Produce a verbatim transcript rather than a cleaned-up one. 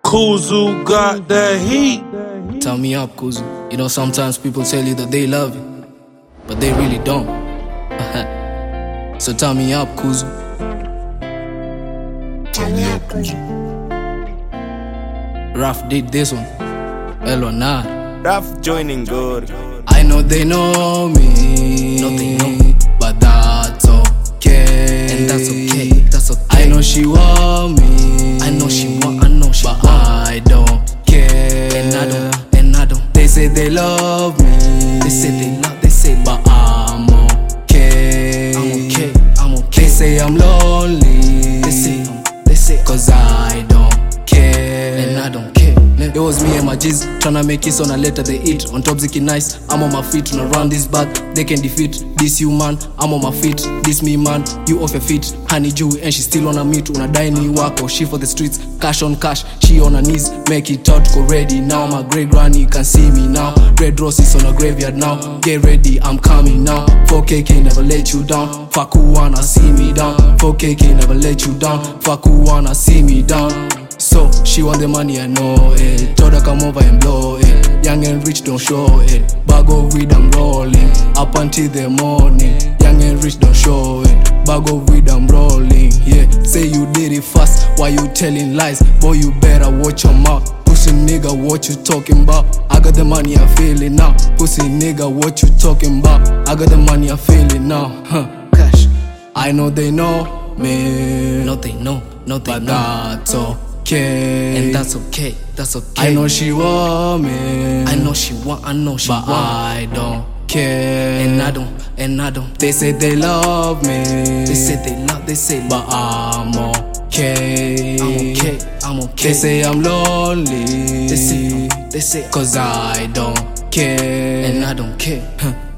Kuzu got that heat. Turn me up, Kuzu. You know, sometimes people tell you that they love you, but they really don't. So turn me up, Kuzu. Turn me up, Kuzu. Raf did this one. El or not. Raf joining good. I know they know me, No, they know. but that's okay. And that's okay, that's okay. I know she want me, I know she want, I know she but want. I don't care. And I don't, and I don't. They say they love me, They say they love, they say but I'm okay. I'm okay, I'm okay. They say I'm lonely, They say, they say, cause I don't care. and I don't care. It was me and my G's tryna make it on a letter they eat. On top ziki nice, I'm on my feet. On around this back, they can defeat this you man. I'm on my feet, this me man. You off your feet, honey Jew and she still on her meat. Una die ni wako, she for the streets. Cash on cash, she on her knees. Make it out, go ready now. My great granny can see me now. Red roses on a graveyard now. Get ready, I'm coming now. four K K never let you down. Fuck who wanna see me down. four K K never let you down. Fuck who wanna see me down. So, she want the money, I know it. Told her come over and blow it. Young and rich don't show it. Bag of weed I'm rolling. Up until the morning. Young and rich don't show it. Bag of weed I'm rolling. Yeah, say you did it fast. Why you telling lies? Boy, you better watch your mouth. Pussy nigga, what you talking about? I got the money, I feel it now. Pussy nigga, what you talking about? I got the money, I feel it now. Huh, cash. I know they know me. No, they know, no, they But know. that's okay. And that's okay, that's okay. I know she want me, I know she want, I know she but want. I don't care. And I don't, and I don't. They say they love me, They say they love, they say but I'm okay. I'm okay, I'm okay. They say I'm lonely, They say, they say, cause I don't care. and I don't care.